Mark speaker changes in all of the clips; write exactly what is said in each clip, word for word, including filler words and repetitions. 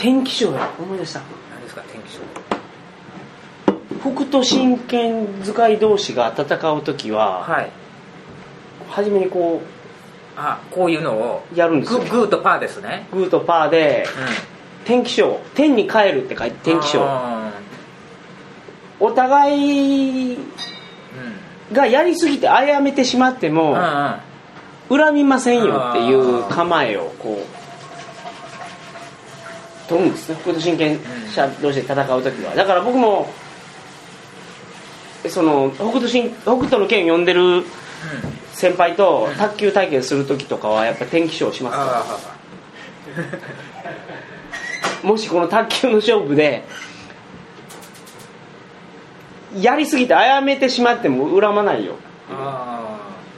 Speaker 1: 天気賞や思い出した。
Speaker 2: 何ですか天気賞。
Speaker 1: 北斗神拳使い同士が戦うときは、
Speaker 2: はい、
Speaker 1: 初めにこう
Speaker 2: あこういうのを
Speaker 1: やるんですよ。
Speaker 2: グーとパーですね。
Speaker 1: グーとパーで、うん、天気賞、天に帰るって書いて天気賞。お互いがやりすぎて殺めてしまっても、うんうん、恨みませんよっていう構えをこう取るんですね、北斗神拳者同士で戦うときは。だから僕もその北斗神北斗の拳を呼んでる先輩と卓球対決するときとかはやっぱ天気賞しますからもしこの卓球の勝負でやりすぎて殺めてしまっても恨まないよ。あ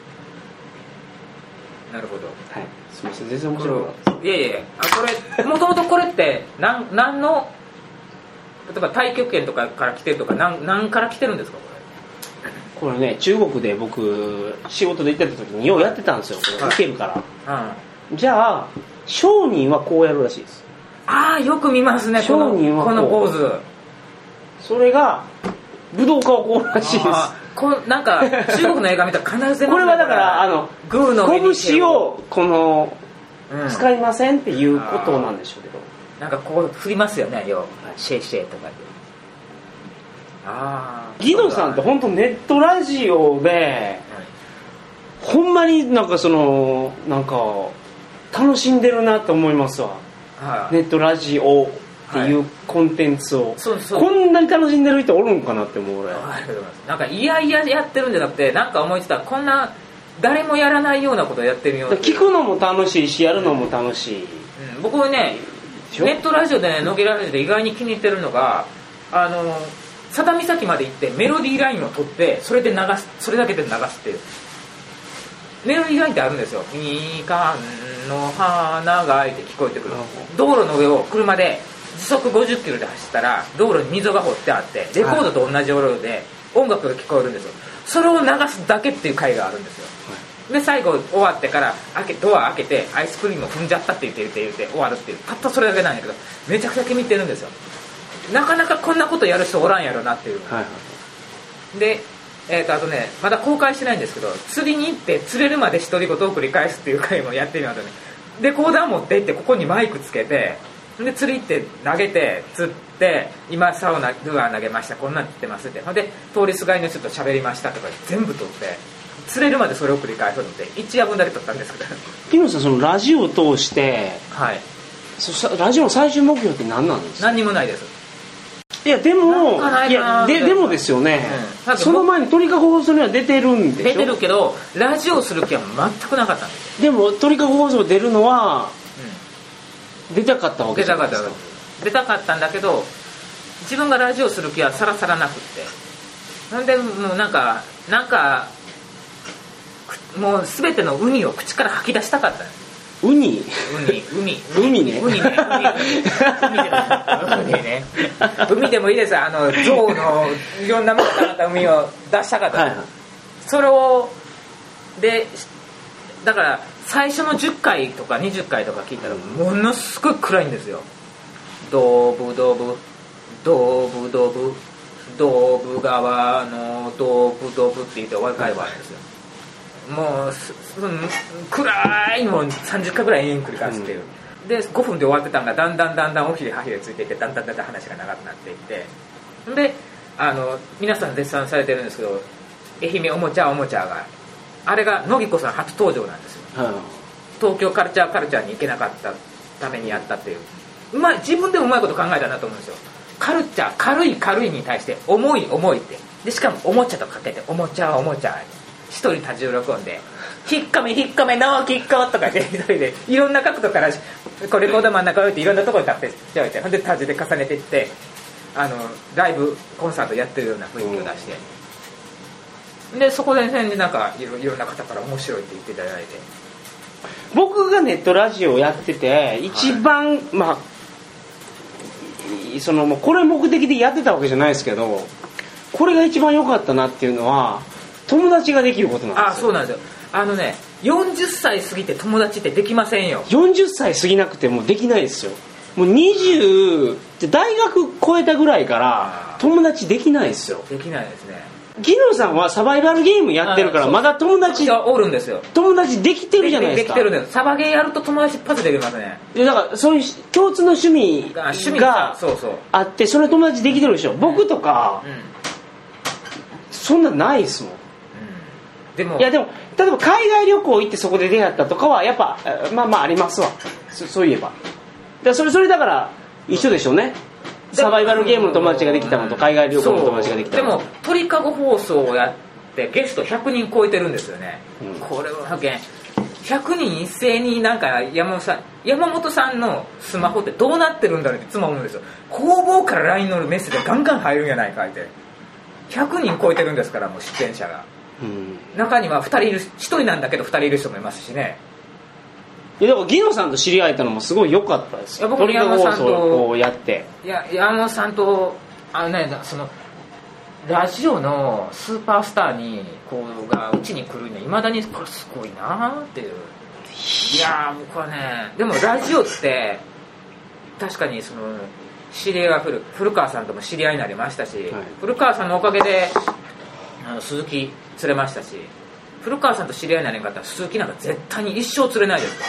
Speaker 2: あなるほど。
Speaker 1: はい、すみません全然面白かったです。
Speaker 2: いやいやいや、あこれもともとこれって何何の例えば太極拳とかから来てるとか何何から来てるんですかこ
Speaker 1: れ。これね中国で僕仕事で行ってた時にようやってたんですよ。これ受けるから。うん、じゃあ商人はこうやるらしいです。
Speaker 2: ああよく見ますねこのこのポーズ。そ
Speaker 1: れが武道家はこうらしいです。
Speaker 2: こなんか中国の映画見たら必ず
Speaker 1: これはだからあの
Speaker 2: グーの
Speaker 1: 拳をこの、うん、使いませんっていうことなんでしょうけど、
Speaker 2: なんかこう振りますよねよ、はい、シェイシェイとかで。
Speaker 1: ああギノさんって本当ネットラジオで、はい、ほんまになんかそのなんか楽しんでるなと思いますわ、はい、ネットラジオっていうコンテンツを、はい、そうそうこんなに楽しんでる人おるんかなって思うぐらい。
Speaker 2: なんかいやいややってるんじゃなくてなんか思いついたらこんな誰もやらないようなことをやってみようって
Speaker 1: 聞くのも楽しいしやるのも楽しい、
Speaker 2: うんうん、僕はねネットラジオでね野毛ラジオで意外に気に入ってるのがあの佐田岬まで行ってメロディーラインを取ってそれで流すそれだけで流すっていうメロディーラインってあるんですよ。みかんの花がって聞こえてくる道路の上を車で時速ごじゅっキロで走ったら道路に溝が掘ってあってレコードと同じ音量で音楽が聞こえるんですよ。それを流すだけっていう回があるんですよ。で最後終わってから開けドア開けてアイスクリームを踏んじゃったって言って言って言って終わるっていうたったそれだけなんやけどめちゃくちゃ気に入ってるんですよ。なかなかこんなことやる人おらんやろなっていう、はい、で、えー、とあとねまだ公開してないんですけど釣りに行って釣れるまで独り言を繰り返すっていう回もやってみようとね。でコーダー持って行ってここにマイクつけてで釣り行って投げて釣って今サウナルアー投げましたこんなん言ってますってほんで通りすがりの人と喋りましたとか全部撮って釣れるまでそれを繰り返すので一夜分だけ撮ったんですけど
Speaker 1: 木野さんそのラジオを通して、はい、そラジオの最終目標って何なんですか。
Speaker 2: 何にもないです。
Speaker 1: いやでもいや で, でもですよね、うん、その前に鳥かご放送には出てるんでしょ。
Speaker 2: 出てるけどラジオする気は全くなかったんです
Speaker 1: よ。でも鳥かご放送出るのは、うん、出たかったわけじゃないですか。
Speaker 2: 出たかったんだけど自分がラジオする気はさらさらなくってなんでもうなんかなんかもう全てのウニを口から吐き出したかったんです。
Speaker 1: ウニ
Speaker 2: ウニ
Speaker 1: 海ね
Speaker 2: ウニね海ね海でもいいですあの象のいろんなものからった海を出したかった、はい、それをでだから最初のじゅっかいとかにじゅっかいとか聞いたらものすごい暗いんですよ。ドブドブドブドブドブ川のドブドブって言って終わる会話あるんですよ。もう暗いのをさんじゅっかいぐらい延々繰り返すっていう、うん、でごふんで終わってたのがだんだんだんだんおひれはひれついていってだんだんだんだん話が長くなっていってであの皆さん絶賛されてるんですけど愛媛おもちゃおもちゃがあれが乃木子さん初登場なんですよ、うん、東京カルチャーカルチャーに行けなかったためにやったっていううまい自分でもうまいこと考えたなと思うんですよ。カルチャー軽い軽いに対して重い重いってでしかもおもちゃとかけておもちゃおもちゃ一人多重録音でひっかめひっかめノーキッコとかで一人でいろんな角度からこれレコード真ん中置いていろんなところに立っておいてほんで多重で重ねていってあのライブコンサートやってるような雰囲気を出して、うん、でそこでなんかい ろ, いろんな方から面白いって言っていただいて
Speaker 1: 僕がネットラジオやってて一番、はい、まあそのもうこれ目的でやってたわけじゃないですけどこれが一番良かったなっていうのは友達ができることなんですよ。
Speaker 2: あ、そうなんですよ。あのねよんじゅっさい過ぎて友達ってできませんよ。
Speaker 1: よんじゅっさい過ぎなくてもできないですよ。 もうにじゅうって大学超えたぐらいから友達できないですよ。
Speaker 2: できないですね。
Speaker 1: ギノさんはサバイバルゲームやってるからまだ友達
Speaker 2: おるんですよ。
Speaker 1: 友達できてるじゃないですか。
Speaker 2: できてるんです。サバゲーやると友達一発できますね。
Speaker 1: だからそういう共通の趣味があってそれ友達できてるでしょ。僕とか、うん、そんなないですもん、うん、
Speaker 2: でも
Speaker 1: いやでも例えば海外旅行行ってそこで出会ったとかはやっぱまあまあありますわ。 そ, そういえばだからそれそれだから一緒でしょうね。サバイバルゲームの友達ができたのと海外旅行の友達ができたの。
Speaker 2: でも鳥かご放送をやってゲストひゃくにん超えてるんですよね、うん、これははけんひゃくにん一斉になんか山本さん山本さんのスマホってどうなってるんだろうっていつも思うんですよ。工房から ライン のメッセージがガンガン入るんやないかってひゃくにん超えてるんですからもう出演者が、うん、中にはふたりいるひとりなんだけどふたりいる人もいますしね。
Speaker 1: いやだからギノさんと知り合えたのもすごい良かったですよ。
Speaker 2: 僕山本さんと
Speaker 1: こうやって
Speaker 2: いや山本さんとあの、ね、そのラジオのスーパースターにこうがうちに来るにはいまだにこれすごいなっていう。いや僕はねでもラジオって確かにその知り合いが古古川さんとも知り合いになりましたし、はい、古川さんのおかげであの鈴木釣れましたし、古川さんと知り合いになれなかったら鈴木なんか絶対に一生釣れないですから。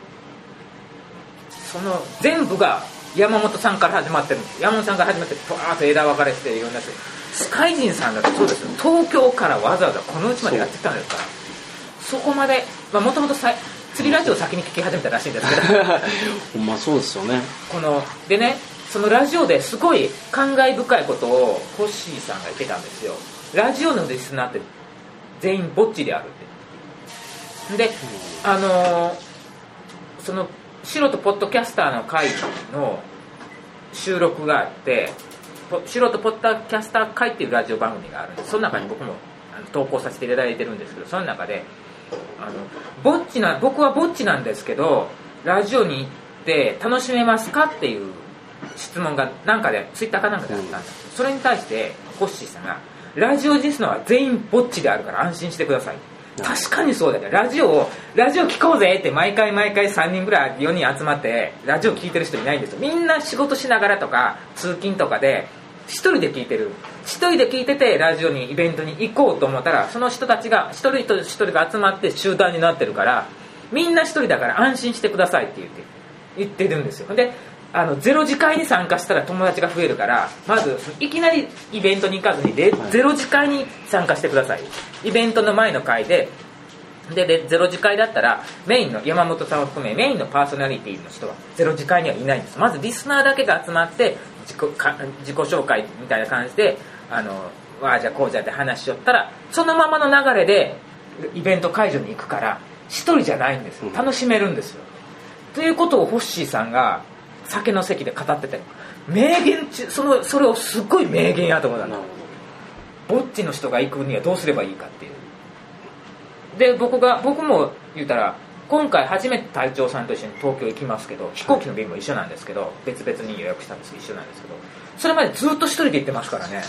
Speaker 2: その全部が山本さんから始まってるんです。山本さんから始まってパーッと枝分かれしていろんな人スカイジンさんだってそうですよ。東京からわざわざこのうちまでやってきたんですから そ, そこまでもともと釣りラジオを先に聞き始めたらしいんですけど
Speaker 1: ほんまそうですよね。
Speaker 2: このでねそのラジオですごい感慨深いことをホッシーさんが言ってたんですよ。ラジオのリスナーって全員ぼっちであるって。であのー、その素人ポッドキャスターの会の収録があって素人ポッドキャスター会っていうラジオ番組があるんです。その中に僕も投稿させていただいてるんですけど、その中であのぼっちな僕はぼっちなんですけどラジオに行って楽しめますかっていう質問がなんかでツイッターかなんかであったんです。それに対してホッシーさんがラジオリスナーは全員ぼっちであるから安心してください。確かにそうだね。ラジオをラジオ聞こうぜって毎回毎回さんにんぐらいよにん集まってラジオ聞いてる人いないんですよ。みんな仕事しながらとか通勤とかで一人で聞いてる。一人で聞いててラジオにイベントに行こうと思ったらその人たちが一人と一人が集まって集団になってるからみんな一人だから安心してくださいって言って言ってるんですよ。であのゼロ次会に参加したら友達が増えるからまずいきなりイベントに行かずにゼロ次会に参加してください。イベントの前の会でででゼロ次会だったらメインの山本さんを含めメインのパーソナリティの人はゼロ次会にはいないんです。まずリスナーだけが集まって自己、か自己紹介みたいな感じであのわあじゃあこうじゃって話しよったらそのままの流れでイベント会場に行くから一人じゃないんですよ。楽しめるんですよ、うん、ということをホッシーさんが酒の席で語ってて名言そのそれをすっごい名言やと思ったんだ。ぼっちの人が行くにはどうすればいいかっていう。で僕が僕も言うたら今回初めて隊長さんと一緒に東京行きますけど飛行機の便も一緒なんですけど別々に予約したんですけど一緒なんですけどそれまでずっと一人で行ってますからね。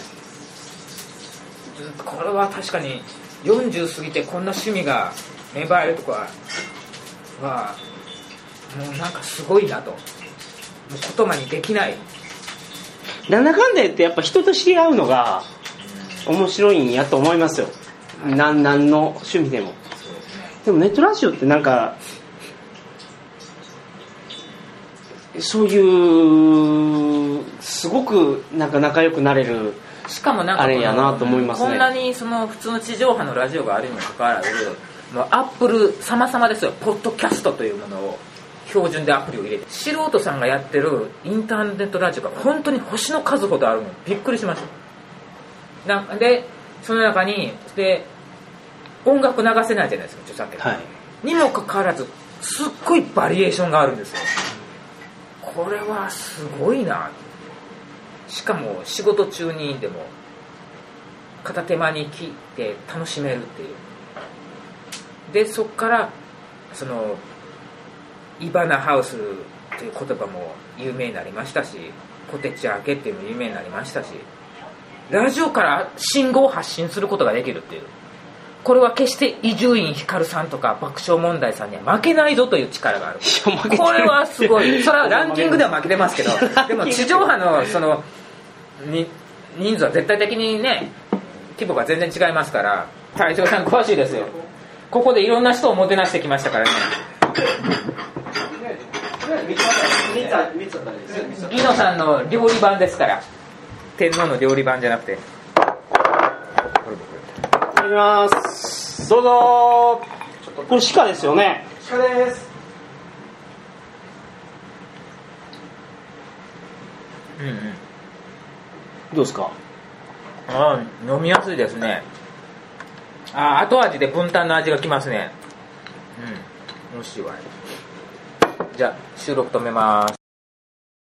Speaker 2: これは確かによんじゅう過ぎてこんな趣味が芽生えるとかはもうなんかすごいなと言葉にできない。
Speaker 1: なんだかんだ言ってやっぱ人と知り合うのが面白いんやと思いますよ、はい、なんなんの趣味でも。でもネットラジオってなんかそういうすごくなんか仲良くなれる
Speaker 2: しかもなんか
Speaker 1: あれやなと思いますね。
Speaker 2: こんなにその普通の地上波のラジオがあるにもかかわらずアップル様々ですよ。ポッドキャストというものを標準でアプリを入れて素人さんがやってるインターネットラジオが本当に星の数ほどあるのびっくりしました。なんでその中にで音楽流せないじゃないですか著作権、はい、にもかかわらずすっごいバリエーションがあるんですよ。これはすごいな。しかも仕事中にでも片手間に聞いて楽しめるっていう。でそっからそのイバナハウスという言葉も有名になりましたしポテチ明けっていうのも有名になりましたしラジオから信号を発信することができるっていうこれは決して伊集院光さんとか爆笑問題さんには負けないぞという力がある。これはすごい。それはランキングでは負けてますけどでも地上波のそのに人数は絶対的にね規模が全然違いますから。隊長さん詳しいですよ。ここでいろんな人をもてなしてきましたからね。ギノさんの料理版ですから。天皇の料理版じゃなくて。い
Speaker 1: ただきます。どうぞ。これ鹿ですよね。
Speaker 3: 鹿です。
Speaker 2: うんうん。
Speaker 1: どうですか。
Speaker 2: ああ、飲みやすいですね。ああ、後味で分担の味がきますね。うん、美味しいわ。じゃあ収録止めます。